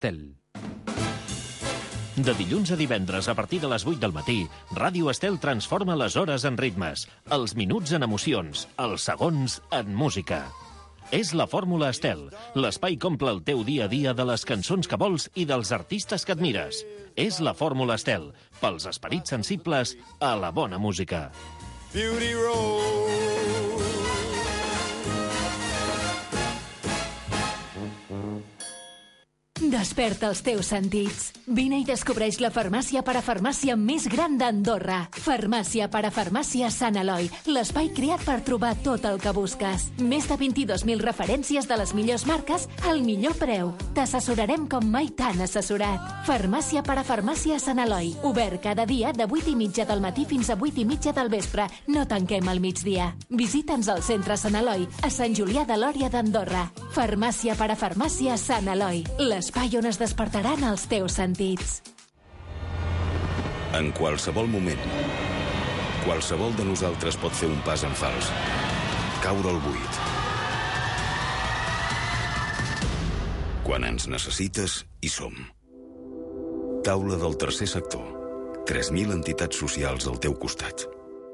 Estel. De dilluns a divendres a partir de les 8 del matí, Ràdio Estel transforma les hores en ritmes, els minuts en emocions, els segons en música. És la Fórmula Estel. L'espai que omple el teu dia a dia de les cançons que vols i dels artistes que admires. És la Fórmula Estel. Pels esperits sensibles a la bona música. Beauty Road. Desperta els teus sentits. Vine i descobreix la farmàcia parafarmàcia més gran d'Andorra. Farmàcia parafarmàcia Sant Eloi, l'espai creat per trobar tot el que busques. Més de 22.000 referències de les millors marques al millor preu. T'assessorarem com mai t'han assessorat. Farmàcia parafarmàcia Sant Eloi, obert cada dia de 8:30 del matí fins a 8:30 del vespre. No tanquem al migdia. Visita'ns al centre Sant Eloi, a Sant Julià de Lòria d'Andorra. Farmàcia parafarmàcia Sant Eloi, l'espai on es despertaran els teus sentits. En qualsevol moment, qualsevol de nosaltres pot fer un pas en fals, caure al buit. Quan ens necessites, hi som. Taula del tercer sector. 3.000 entitats socials al teu costat.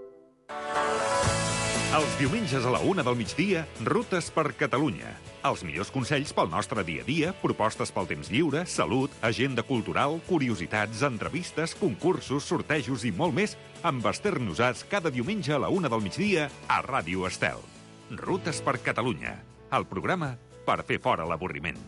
Els diumenges a la 1 del migdia, Rutes per Catalunya. Els millors consells pel nostre dia a dia, propostes pel temps lliure, salut, agenda cultural, curiositats, entrevistes, concursos, sortejos i molt més amb Esther Nosats cada diumenge a la 1 del migdia a Ràdio Estel. Rutes per Catalunya, el programa per fer fora l'avorriment.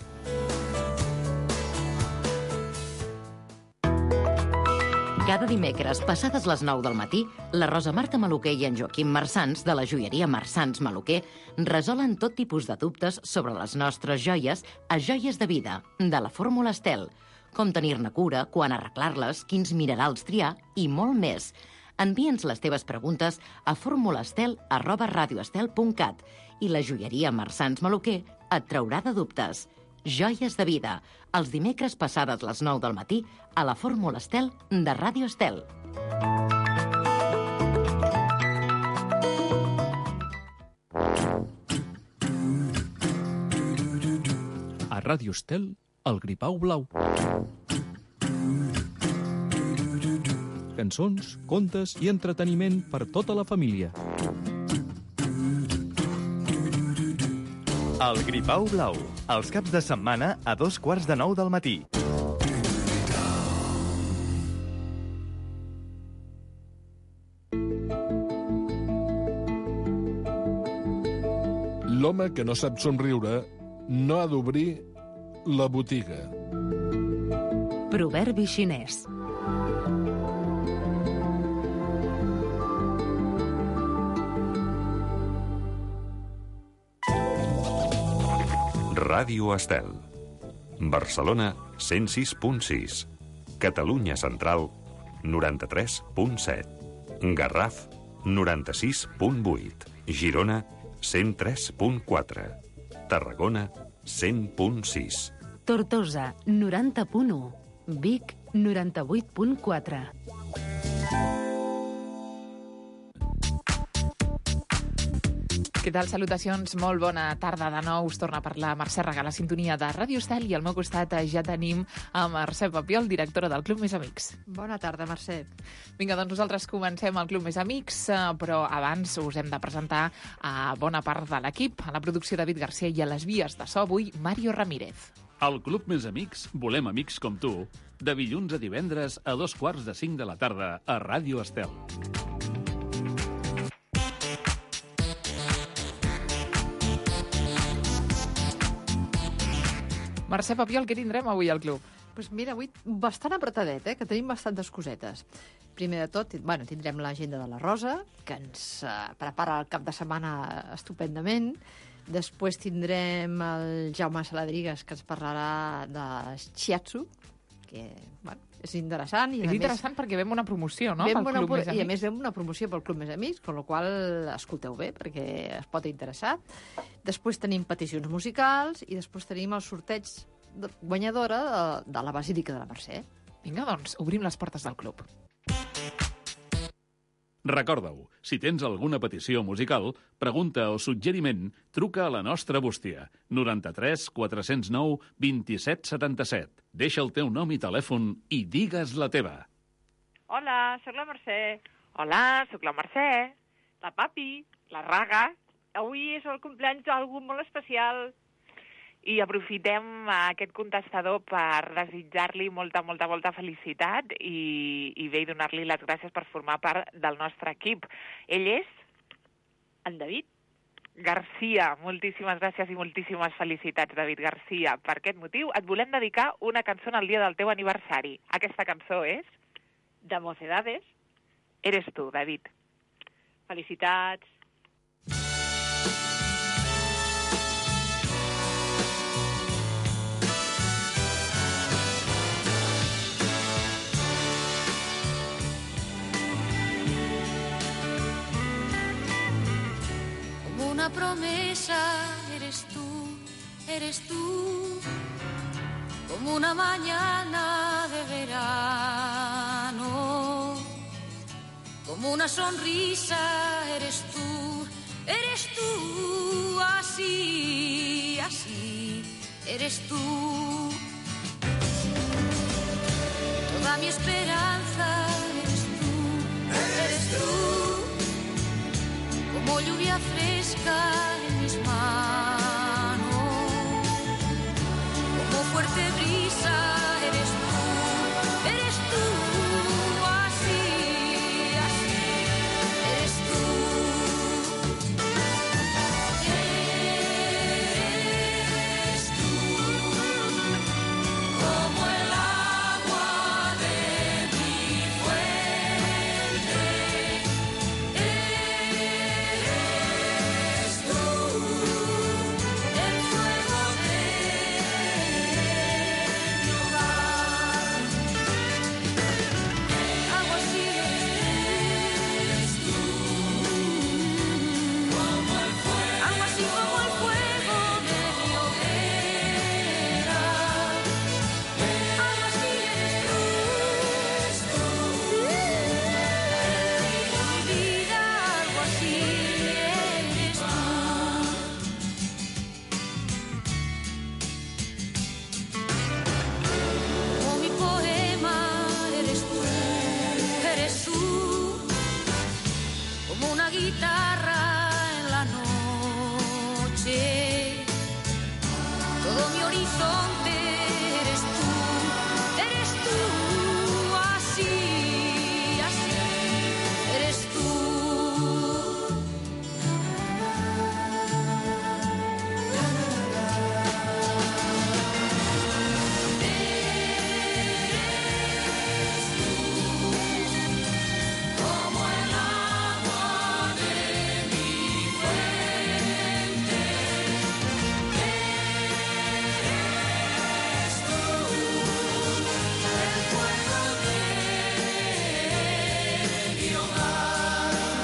Cada dimecres, passades les 9 del matí, la Rosa Marta Maluquer i en Joaquim Marsans, de la joieria Marsans Maluquer, resolen tot tipus de dubtes sobre les nostres joies a Joies de Vida, de la Fórmula Estel. Com tenir-ne cura, quan arreglar-les, quins minerals triar i molt més. Envia'ns les teves preguntes a formulastel@radioestel.cat i la joieria Marsans Maluquer et traurà de dubtes. Joies de Vida, els dimecres passades les 9 del matí a la Fórmula Estel de Ràdio Estel. A Ràdio Estel, el gripau blau. Cançons, contes i entreteniment per tota la família. El gripau blau, els caps de setmana a 8:45 del matí. L'home que no sap somriure no ha d'obrir la botiga. Proverbi xinès. Ràdio Estel. Barcelona, 106.6. Catalunya Central, 93.7. Garraf, 96.8. Girona, 103.4. Tarragona, 100.6. Tortosa, 90.1. Vic, 98.4. Què tal? Salutacions, molt bona tarda de nou. Us torna a parlar Mercè Regal, a la sintonia de Ràdio Estel, i al meu costat ja tenim a Mercè Papiol, directora del Club Més Amics. Bona tarda, Mercè. Vinga, doncs nosaltres comencem el Club Més Amics, però abans us hem de presentar a bona part de l'equip. A la producció David Garcia i a les vies de so avui, Mario Ramírez. Al Club Més Amics volem amics com tu. De dilluns a divendres a 4:45 de la tarda a Ràdio Estel. Mercè Papiol, què tindrem avui al club? Doncs mira, avui bastant apretadet, que tenim bastantes cosetes. Primer de tot, tindrem l'agenda de la Rosa, que ens prepara el cap de setmana estupendament. Després tindrem el Jaume Saladrigues, que ens parlarà de Shiatsu, que és interessant. És interessant perquè vam una promoció, no?, pel Club Més Amics. I a més vam una promoció pel Club Més Amics, amb la qual escolteu bé, perquè es pot interessar. Després tenim peticions musicals i després tenim el sorteig guanyadora de la Basílica de la Mercè. Vinga, doncs, obrim les portes del club. Recorda-ho, si tens alguna petició musical, pregunta o suggeriment, truca a la nostra bústia. 93 409 27 77. Deixa el teu nom i telèfon i digues la teva. Hola, sóc la Mercè. Hola, sóc la Mercè. La Papi, la Raga. Avui és el cumpleaños d'algú molt especial. I aprofitem aquest contestador per desitjar-li molta felicitat i bé, donar-li les gràcies per formar part del nostre equip. Ell és en David Garcia. Moltíssimes gràcies i moltíssimes felicitats, David Garcia. Per aquest motiu et volem dedicar una cançó en el dia del teu aniversari. Aquesta cançó és de Mocedades. Eres tu, David. Felicitats. Una promesa, eres tú, como una mañana de verano, como una sonrisa, eres tú, así, eres tú, toda mi esperanza, eres tú. Como lluvia fresca en mis manos, como fuerte brisa, eres tú, así, eres tú. Eres tú, como el agua de mi fuente. Guitarra en la noche, todo mi horizonte eres tú, así, eres tú. Como el agua de mi fuente, eres tú, el fuego de mi hogar.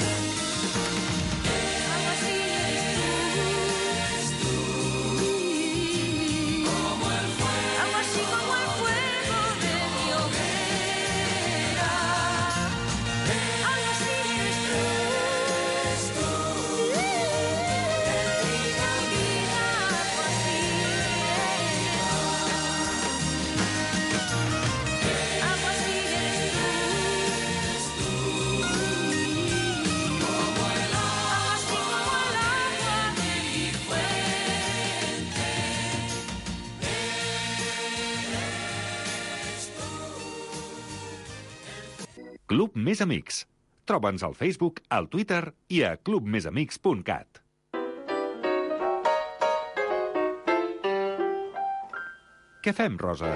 Algo así eres tú, como el fuego, algo así como el fuego de mi hoguera. Algo así eres tú, el trigo vida, algo así eres tú, como el agua, así como el agua de mi fuente. Club Més Amics. Troba'ns al Facebook, al Twitter i a clubmesamics.cat. Què fem, Rosa?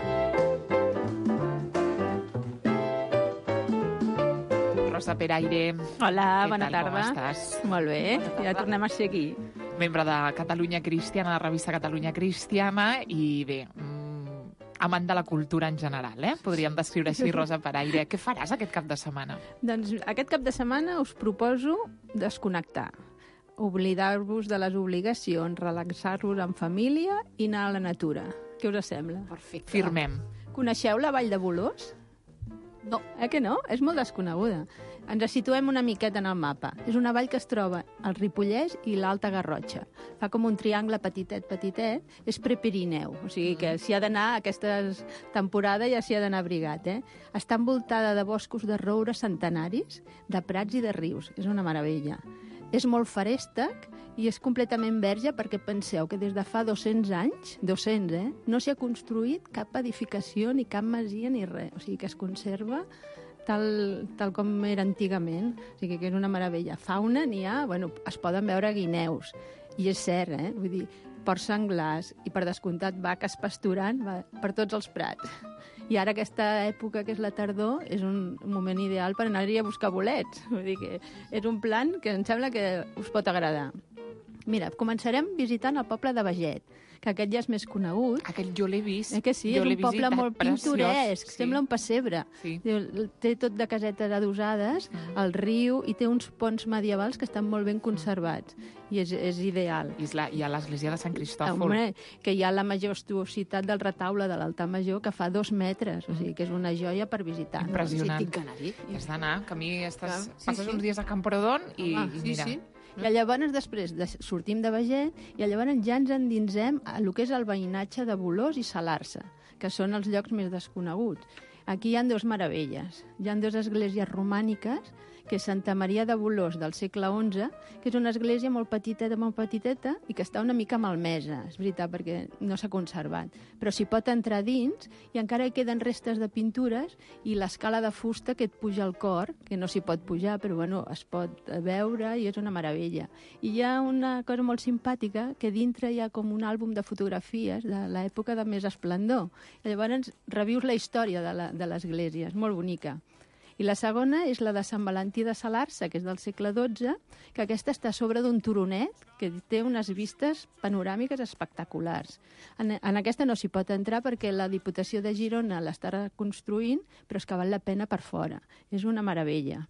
Rosa Peraire. Hola, Què bona tal, com tarda. estàs? Molt bé, ja tornem a ser aquí. Membre de Catalunya Cristiana, de la revista Catalunya Cristiana, i bé, amant de la cultura en general, podríem descriure així, Rosa Peraire. Què faràs aquest cap de setmana? Doncs aquest cap de setmana us proposo desconnectar, oblidar-vos de les obligacions, relaxar-vos en família i anar a la natura. Què us sembla? Perfecte. Firmem. Coneixeu la Vall de Bolós? No. Que no? És molt desconeguda. Ens situem una miqueta en el mapa. És una vall que es troba al Ripollès i l'Alta Garrotxa. Fa com un triangle petitet, és Prepirineu. O sigui que s'hi ha d'anar, aquesta temporada ja s'hi ha d'anar abrigat. Està envoltada de boscos de roure centenaris, de prats i de rius. És una meravella. És molt feréstec i és completament verge perquè penseu que des de fa 200 anys, 200, no s'hi ha construït cap edificació, ni cap masia, ni res. O sigui que es conserva tal com era antigament. O sigui que és una meravella. Fauna n'hi ha, es poden veure guineus. I és cert, vull dir, porcs senglars i per descomptat vaques pasturant per tots els prats. I ara aquesta època, que és la tardor, és un moment ideal per anar-hi a buscar bolets. Vull dir que és un plan que em sembla que us pot agradar. Mira, començarem visitant el poble de Beget, que aquest ja és més conegut. Aquest jo l'he vist. Que sí, és un poble molt pintoresc, sembla un pessebre. Sí. Té tot de casetes adossades, al riu, i té uns ponts medievals que estan molt ben conservats. I és ideal. I hi ha l'església de Sant Cristòfol. Home, que hi ha la majestuositat del retaule de l'altar major, que fa 2 metres, o sigui que és una joia per visitar. Impressionant. Sí, tinc que anar-hi. I has d'anar, que a mi passes uns dies a Camprodon i mira... I llavors després sortim de Beget i llavors ja ens endinsem a el que és el veïnatge de Bolós i Salarsa, que són els llocs més desconeguts. Aquí hi ha 2 meravelles. Hi ha 2 esglésies romàniques, que és Santa Maria de Bolós del segle XI, que és una església molt petiteta, i que està una mica malmesa, és veritat, perquè no s'ha conservat. Però s'hi pot entrar dins i encara hi queden restes de pintures i l'escala de fusta que et puja al cor, que no s'hi pot pujar, però es pot veure i és una meravella. I hi ha una cosa molt simpàtica, que dintre hi ha com un àlbum de fotografies de l'època de més esplendor. I llavors revius la història de l'església, és molt bonica. I la segona és la de Sant Valentí de Salarsa, que és del segle XII, que aquesta està a sobre d'un turonet que té unes vistes panoràmiques espectaculars. En aquesta no s'hi pot entrar perquè la Diputació de Girona l'està reconstruint, però és que val la pena per fora. És una meravella.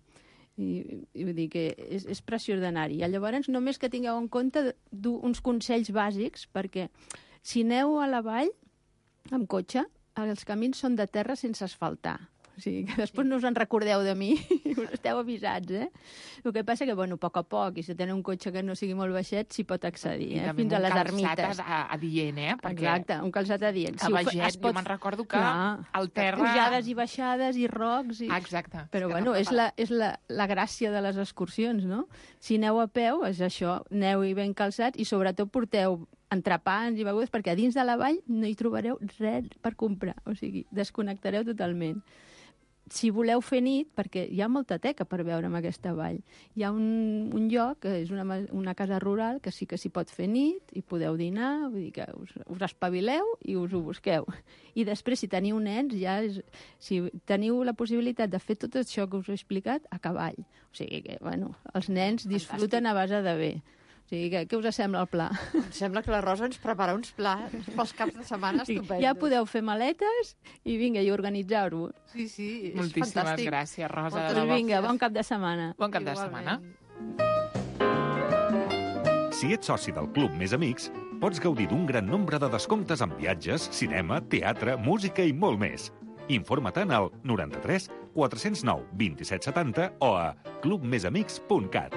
I vull dir que és preciós d'anar-hi. I llavors només que tingueu en compte uns consells bàsics, perquè si aneu a la vall amb cotxe, els camins són de terra sense asfaltar. O sigui, que després no us en recordeu de mi, us esteu avisats, El que passa que, a poc a poc, i si teniu un cotxe que no sigui molt baixet, s'hi pot accedir, fins a les ermites. I també un calçat adient, Perquè exacte, un calçat adient. A Beget, jo me'n recordo que el terra... Pujades i baixades i rocs. Exacte. Però, és la gràcia de les excursions, no? Si aneu a peu, és això, aneu-hi ben calçats i sobretot porteu entrepans i begudes, perquè a dins de la vall no hi trobareu res per comprar. O sigui, desconnectareu totalment. Si voleu fer nit, perquè hi ha molta teca per veure en aquesta vall, hi ha un lloc, que és una casa rural, que sí que s'hi pot fer nit i podeu dinar, vull dir que us espavileu i us ho busqueu. I després, si teniu nens, si teniu la possibilitat de fer tot això que us he explicat, a cavall. O sigui que, els nens disfruten a base de bé. O sigui, què us sembla el pla? Em sembla que la Rosa ens prepara uns plans pels caps de setmana estupendos. Ja podeu fer maletes i vinga, i organitzar-vos. Sí, és moltíssimes fantàstic. Gràcies, Rosa. Vinga, bon cap de setmana. Bon cap de setmana. Si ets soci del Club Més Amics, pots gaudir d'un gran nombre de descomptes en viatges, cinema, teatre, música i molt més. Informa-te'n al 93 409 2770 o a clubmesamics.cat.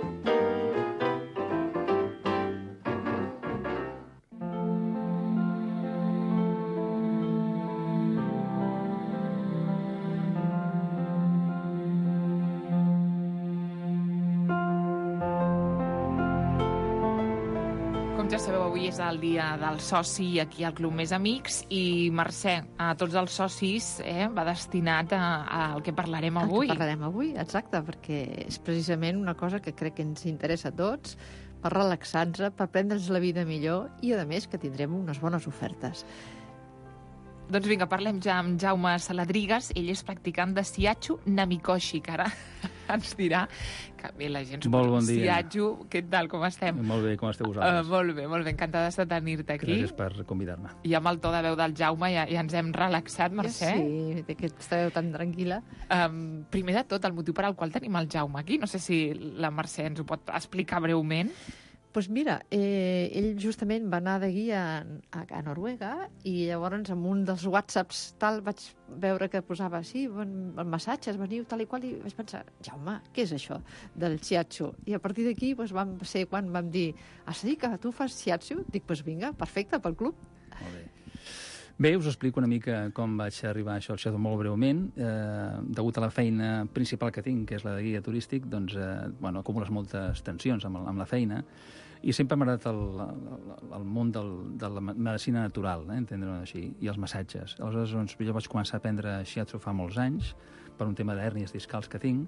Ja sabeu, avui és el dia del soci aquí al Club Més Amics i, Mercè, a tots els socis va destinat al que parlarem avui. El que parlarem avui, exacte, perquè és precisament una cosa que crec que ens interessa a tots, per relaxar-nos, per prendre'ns la vida millor i, a més, que tindrem unes bones ofertes. Doncs vinga, parlem ja amb Jaume Saladrigas. Ell és practicant de Siatxu Namikoshi, que ara ens dirà que bé, la gent Molt bon dia. Siatxu, què tal, com estem? Molt bé, com esteu vosaltres? Molt bé, encantada de tenir-te aquí. Gràcies per convidar-me. I amb el to de veu del Jaume ja ens hem relaxat, Mercè. Sí, que esteu tan tranquil·la. Primer de tot, el motiu per al qual tenim el Jaume aquí, no sé si la Mercè ens ho pot explicar breument. Doncs mira, ell justament va anar de guia a Noruega i llavors amb un dels whatsapps tal vaig veure que posava el massatge, veniu tal i qual, i vaig pensar, Jaume, què és això del shiatsu? I a partir d'aquí vam ser quan vam dir, sí, que tu fas shiatsu? Dic, doncs vinga, perfecte, pel club. Molt bé. Bé, us explico una mica com vaig arribar a això al shiatsu molt breument. Degut a la feina principal que tinc, que és la de guia turístic, doncs, acumules moltes tensions amb la feina i sempre m'ha agradat el món de la medicina natural, entendre-ho així, i els massatges. Aleshores, doncs, jo vaig començar a aprendre shiatsu fa molts anys per un tema d'hèrnies discals que tinc,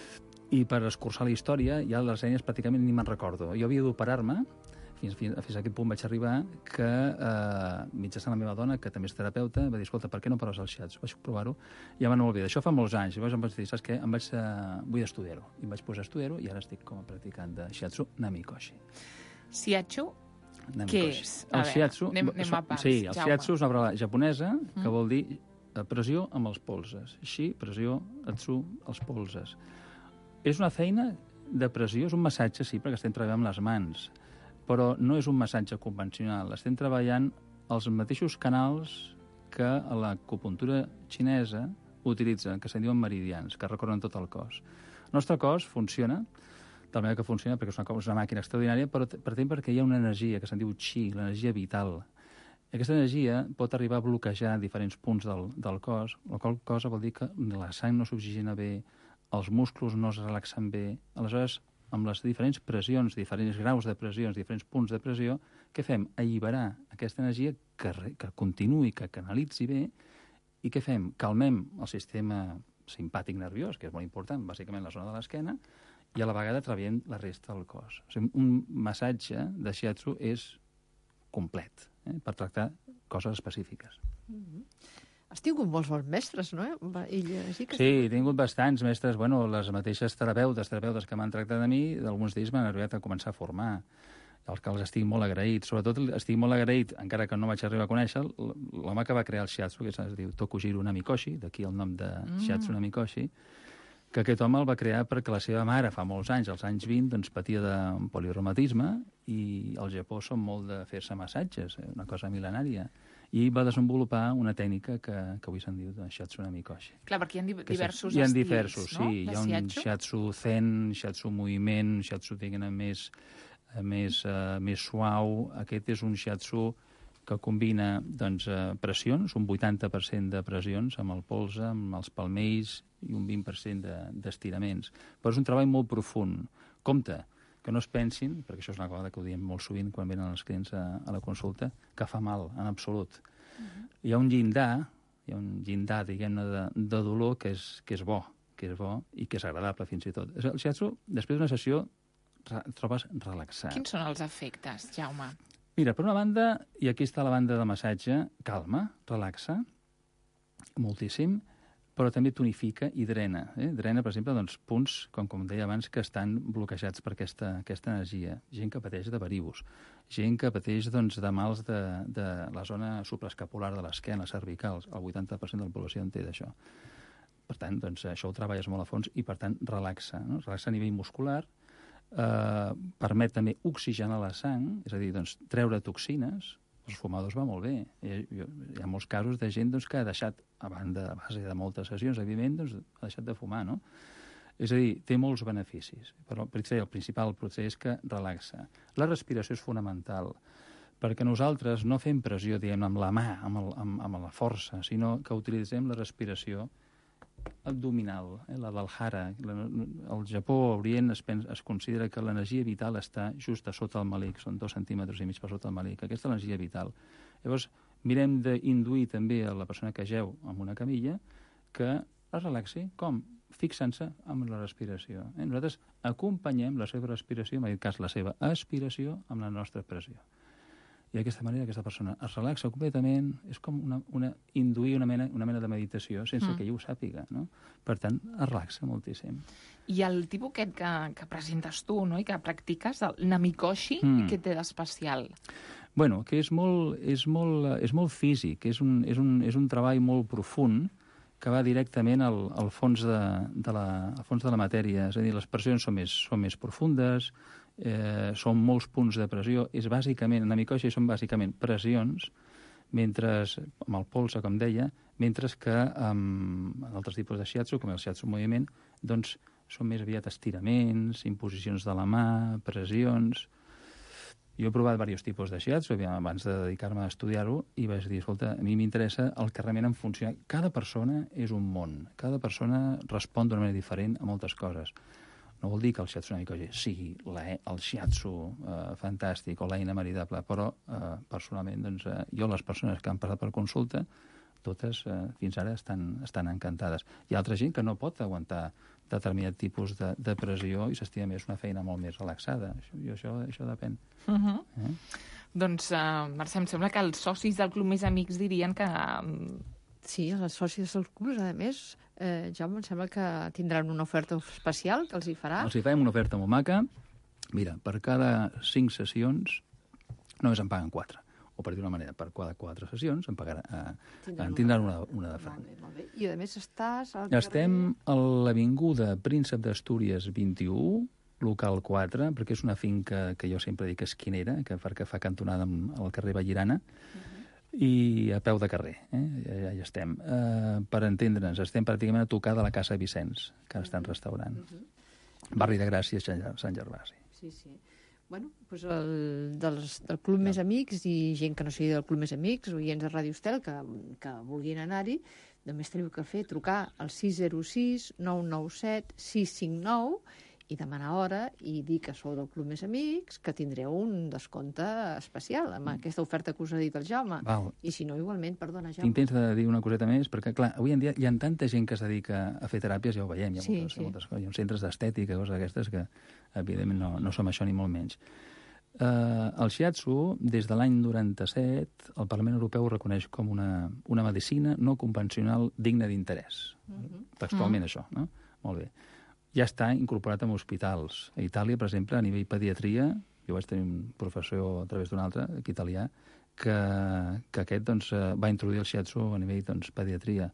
i per escurçar la història, ja les hèrnies pràcticament ni me'n recordo. Jo havia d'operar-me, fins a aquest punt vaig arribar que mitjançant la meva dona, que també és terapeuta, va dir, escolta, per què no proves el shiatsu? Vaig provar-ho i ja m'han molt bé. Això fa molts anys. Llavors em vaig dir, saps què? Vull estudiar-ho. I em vaig posar a estudiar-ho i ara estic com a practicant de shiatsu Namikoshi. Shiatsu, què és? El shiatsu... Anem a parts, sí, el Jaume. shiatsu és una paraula japonesa que vol dir pressió amb els polzes. Shi, pressió, atsu, els polzes. És una feina de pressió, és un massatge, sí, perquè estem treballant amb les mans, però no és un massatge convencional. Estem treballant els mateixos canals que l'acupuntura xinesa utilitza, que se'n diuen meridians, que recorren tot el cos. El nostre cos funciona de la manera que funciona, perquè és una màquina extraordinària, però perquè hi ha una energia que se'n diu chi, l'energia vital. Aquesta energia pot arribar a bloquejar diferents punts del cos, la qual cosa vol dir que la sang no s'oxigena bé, els músculs no es relaxen bé. Aleshores, amb les diferents pressions, diferents graus de pressions, diferents punts de pressió, què fem? Alliberar aquesta energia que continuï, que canalitzi bé, i què fem? Calmem el sistema simpàtic nerviós, que és molt important, bàsicament la zona de l'esquena, i a la vegada treballem la resta del cos. O sigui, un massatge de shiatsu és complet, per tractar coses específiques. Has tingut molts bons mestres, no? Sí, he tingut bastants mestres. Bueno, les mateixes terapeutes que m'han tractat a mi, d'alguns d'ells m'han arribat a començar a formar. Els que els estic molt agraït. Sobretot estic molt agraït, encara que no vaig arribar a conèixer, l'home que va crear el shiatsu, que es diu Tokujiro Namikoshi, d'aquí el nom de shiatsu Namikoshi, que aquest home el va crear perquè la seva mare fa molts anys, als anys 20, doncs patia de polireumatisme i al Japó són molt de fer-se massatges, una cosa mil·lenària. I va desenvolupar una tècnica que avui se'n diu de shiatsu Namikoshi. Clar, perquè hi ha diversos estils, hi ha diversos, no? Sí. Hi ha un shiatsu zen, shiatsu moviment, shiatsu, diguem-ne, més suau. Aquest és un shiatsu que combina doncs, pressions, un 80% de pressions amb el polze, amb els palmells i un 20% d'estiraments. Però és un treball molt profund. Compte, que no es pensin, perquè això és una cosa que ho diem molt sovint quan venen els clients a la consulta, que fa mal, en absolut. Hi ha un llindar, diguem-ne, de dolor que és bo i que és agradable fins i tot. El shiatsu, després d'una sessió, et trobes relaxat. Quins són els efectes, Jaume? Mira, per una banda, i aquí està la banda de massatge, calma, relaxa, moltíssim, però també tonifica i drena. Drena, per exemple, doncs, punts, com deia abans, que estan bloquejats per aquesta energia. Gent que pateix de varicos, gent que pateix doncs, de mals de la zona supraescapular de l'esquena, cervicals. El 80% de la població en té d'això. Per tant, doncs, això ho treballes molt a fons i, per tant, relaxa. No? Relaxa a nivell muscular, permet també oxigenar la sang, és a dir, doncs, treure toxines. Els fumadors va molt bé. Hi ha molts casos de gent doncs, que ha deixat, a base de moltes sessions, evidentment, doncs, ha deixat de fumar, no? És a dir, té molts beneficis. Però el principal potser és que relaxa. La respiració és fonamental, perquè nosaltres no fem pressió, diguem, amb la mà, amb la força, sinó que utilitzem la respiració abdominal, la del hara. Al Japó, a Orient, es considera que l'energia vital està just a sota el malic, són 2,5 centímetres per sota el malic. Aquesta és l'energia vital. Llavors, mirem d'induir també a la persona que jeu en una camilla que es relaxi. Com? Fixant-se amb la respiració. Nosaltres acompanyem la seva respiració, en aquest cas la seva aspiració, amb la nostra pressió. I d'aquesta manera aquesta persona es relaxa completament, és com induir una mena de meditació sense que ell ho sàpiga, no? Per tant, es relaxa moltíssim. I el tipus aquest que presentes tu, no?, i que practiques, el Namikoshi, què té d'especial? Bueno, que és molt físic, és un treball molt profund que va directament al fons de la matèria. És a dir, les pressions són més profundes són molts punts de pressió. És bàsicament, en Namikoshi són bàsicament pressions, mentre, amb el polze, com deia, mentre que amb altres tipus de shiatsu, com el shiatsu moviment, doncs són més aviat estiraments, imposicions de la mà, pressions. Jo he provat diversos tipus de shiatsu abans de dedicar-me a estudiar-ho i vaig dir, escolta, a mi m'interessa el que realment em funciona. Cada persona és un món. Cada persona respon d'una manera diferent a moltes coses. No vol dir que el shiatsu Namikoshi sigui el shiatsu fantàstic o l'eina meritable, però personalment doncs, jo les persones que han passat per consulta totes fins ara estan encantades. Hi ha altra gent que no pot aguantar determinat tipus de pressió i s'estima més una feina molt més relaxada. Això depèn. Doncs, Mercè, em sembla que els socis del Club Més Amics dirien que... Sí, els socis dels clubs, a més, Jaume, em sembla que tindran una oferta especial que els hi farà. Els hi farem una oferta molt maca. Mira, per cada 5 sessions només en paguen 4. O per dir-ho d'una manera, per cada 4 sessions en tindran una de franc. Molt bé. I a més estàs... Estem a l'Avinguda Príncep d'Astúries 21, local 4, perquè és una finca que jo sempre dic esquinera, perquè fa cantonada al carrer Vallirana, i a peu de carrer. Ja hi estem. Per entendre'ns, estem pràcticament a tocar de la Casa Vicenç, que ara estan restaurant. Barri de Gràcia, Sant Gervasi. Sí. Bueno, doncs del Club Més Amics i gent que no sigui del Club Més Amics, oients de Ràdio Estel, que vulguin anar-hi, només teniu que trucar al 606 997 659 i demanar hora i dir que sou del Club Més Amics, que tindreu un descompte especial amb aquesta oferta que us ha dit el Jaume. Val. I si no, igualment, perdona, Jaume. Tinc temps de dir una coseta més, perquè, clar, avui en dia hi ha tanta gent que es dedica a fer teràpies, ja ho veiem, hi ha moltes coses, hi ha centres d'estètica, coses d'aquestes que, evidentment, no som això ni molt menys. El shiatsu, des de l'any 97, el Parlament Europeu ho reconeix com una medicina no convencional digna d'interès. Textualment això, no? Molt bé. Ja està incorporat en hospitals. A Itàlia, per exemple, a nivell pediatria, jo vaig tenir un professor a través d'un altre, italià, que aquest va introduir el shiatsu a nivell pediatria.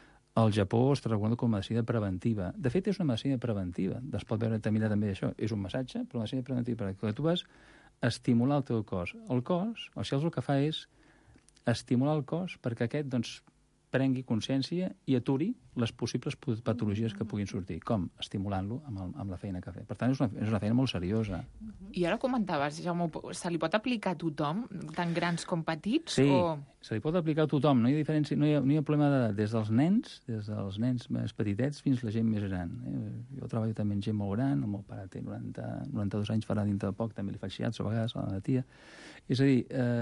Al Japó es reconeix com a medicina preventiva. De fet, és una medicina preventiva. Es pot veure també això. És un massatge, però una medicina preventiva, perquè tu vas estimular el teu cos. El cos, el shiatsu el que fa és estimular el cos perquè aquest, prengui consciència i aturi les possibles patologies que puguin sortir. Com? Estimulant-lo amb la feina que fa. Per tant, és una feina molt seriosa. I ara comentaves, Jaume, se li pot aplicar a tothom, tant grans com petits? Sí, se li pot aplicar a tothom. No hi ha diferència, no hi ha problema d'edat. Des dels nens més petitets fins a la gent més gran. Jo treballo també amb gent molt gran, el meu pare té 92 anys, farà dintre de poc, també li faig shiatsu a vegades, a la tia. És a dir,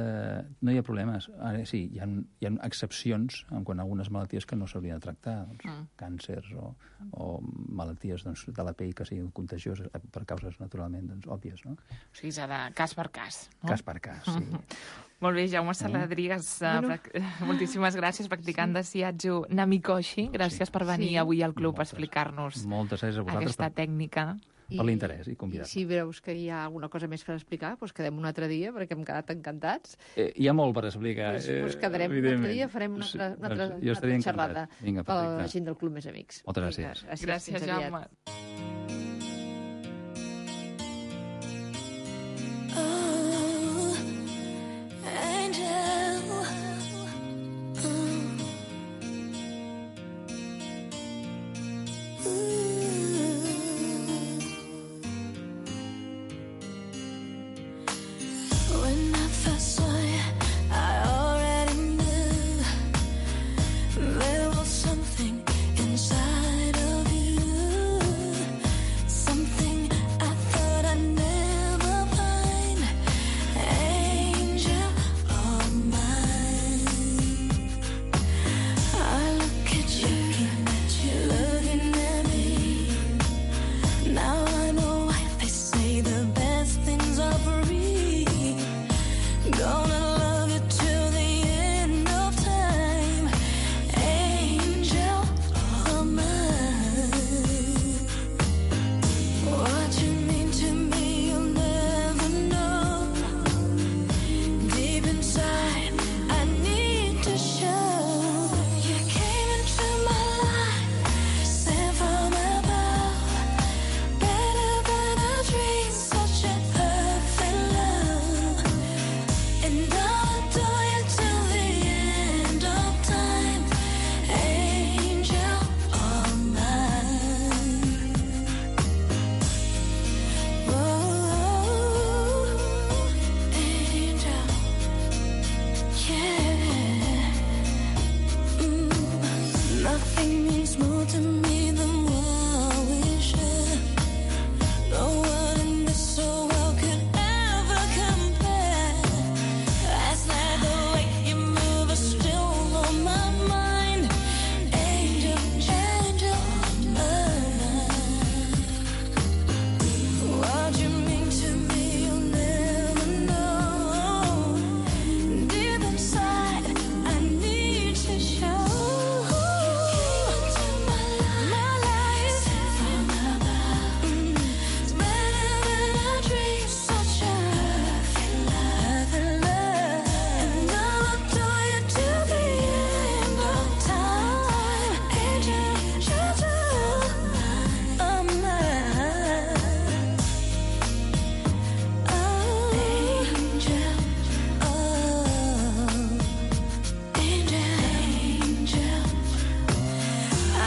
no hi ha problemes. Ara sí, hi ha excepcions en algunes malalties que no s'haurien de tractar, càncers o malalties de la pell que siguin contagioses per causes naturalment òbvies, no? O sigui, de cas per cas, no? Cas per cas, sí. Molt bé, Jaume Saladrigas, moltíssimes gràcies, practicant de shiatsu Namikoshi. Gràcies per venir avui al club a explicar-nos aquesta tècnica. Per l'interès i convidar-nos. I si veus que hi ha alguna cosa més per explicar, doncs quedem un altre dia, perquè hem quedat encantats. Hi ha molt per explicar. Doncs quedarem un altre dia, farem una altra xerrada per la gent del Club Més Amics. Moltes gràcies. Gràcies, Jaume. There was something inside of you.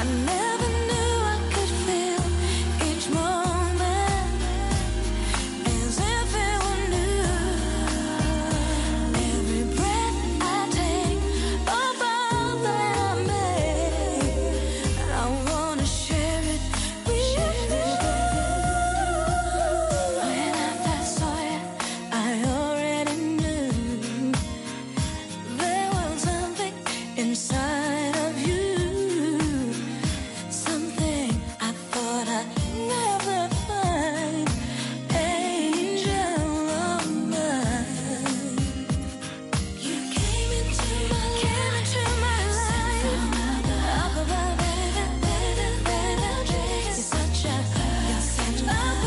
never knew I could feel each moment as if it were new. Every breath I take, a vow that I make, I wanna share it with you. When I first saw you, I already knew there was something inside of you, something I thought I'd never find. Angel of mine, you came into my life, up above, baby, baby, baby. You're such a perfect love.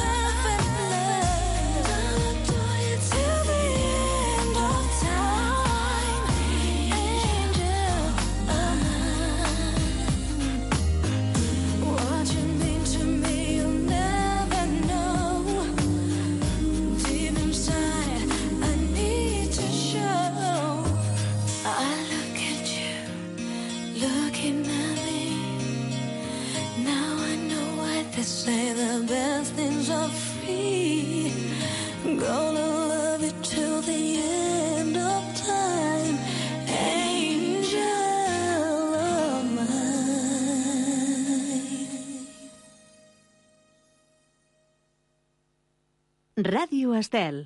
I'll adore you till the end of time. Angel of mine, what you mean to me, you'll never know. Deep inside, I need to show. I look at you, looking at me. Now I know why they say the best things are free. Gonna love you till the end of time. Angel of mine. Ràdio Estel.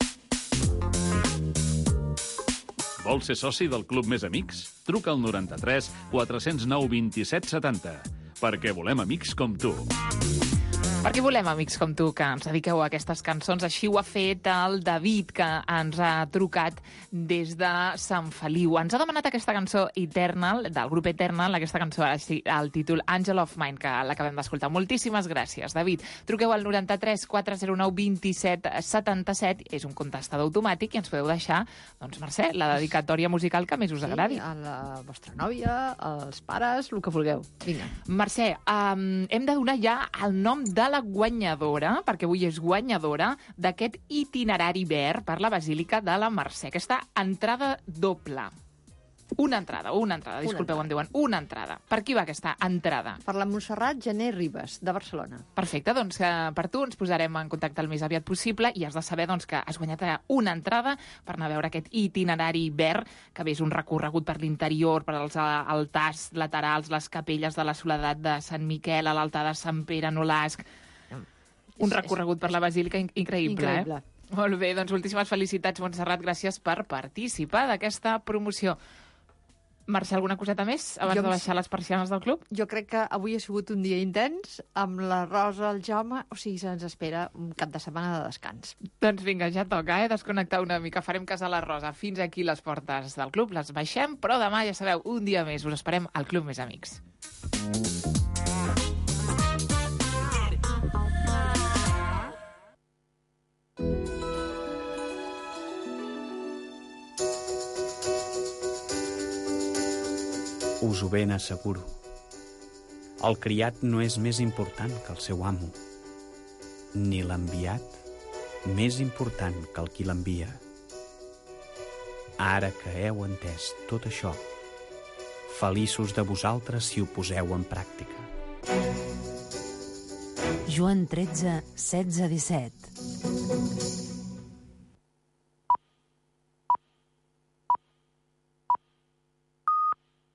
Vols ser soci del Club Més Amics? Truca al 93 409 27 70. Perquè volem amics com tu. Perquè volem amics com tu que ens dediqueu a aquestes cançons. Així ho ha fet el David, que ens ha trucat des de Sant Feliu. Ens ha demanat aquesta cançó Eternal, del grup Eternal, aquesta cançó, el títol Angel of Mine, que l'acabem d'escoltar. Moltíssimes gràcies, David. Truqueu al 93 409 27 77, és un contestador automàtic i ens podeu deixar, doncs, Mercè, la dedicatòria musical que més us agradi. A la vostra nòvia, als pares, el que vulgueu. Vinga. Mercè, hem de donar ja el nom de la guanyadora, perquè avui és guanyadora, d'aquest itinerari verd per la Basílica de la Mercè. Aquesta entrada doble. Una entrada, disculpeu, em diuen una entrada. Per qui va aquesta entrada? Per la Montserrat Gené Ribes, de Barcelona. Perfecte, doncs per tu ens posarem en contacte el més aviat possible i has de saber doncs, que has guanyat una entrada per anar a veure aquest itinerari verd, que és un recorregut per l'interior, per als altars laterals, les capelles de la Soledat de Sant Miquel, a l'altar de Sant Pere Nolasc. Un recorregut per la Basílica increïble. Molt bé, doncs moltíssimes felicitats, Montserrat, gràcies per participar d'aquesta promoció. Mercè, alguna coseta més abans de baixar les persianes del club? Jo crec que avui ha sigut un dia intens, amb la Rosa, el Jaume, o sigui, se'ns espera un cap de setmana de descans. Doncs vinga, ja toca, desconnectar una mica. Farem cas a la Rosa. Fins aquí les portes del club, les baixem, però demà, ja sabeu, un dia més. Us esperem al Club Més Amics. Us ho ben asseguro. El criat no és més important que el seu amo, ni l'enviat més important que el qui l'envia. Ara que heu entès tot això, feliços de vosaltres si ho poseu en pràctica. Joan 13, 16, 17.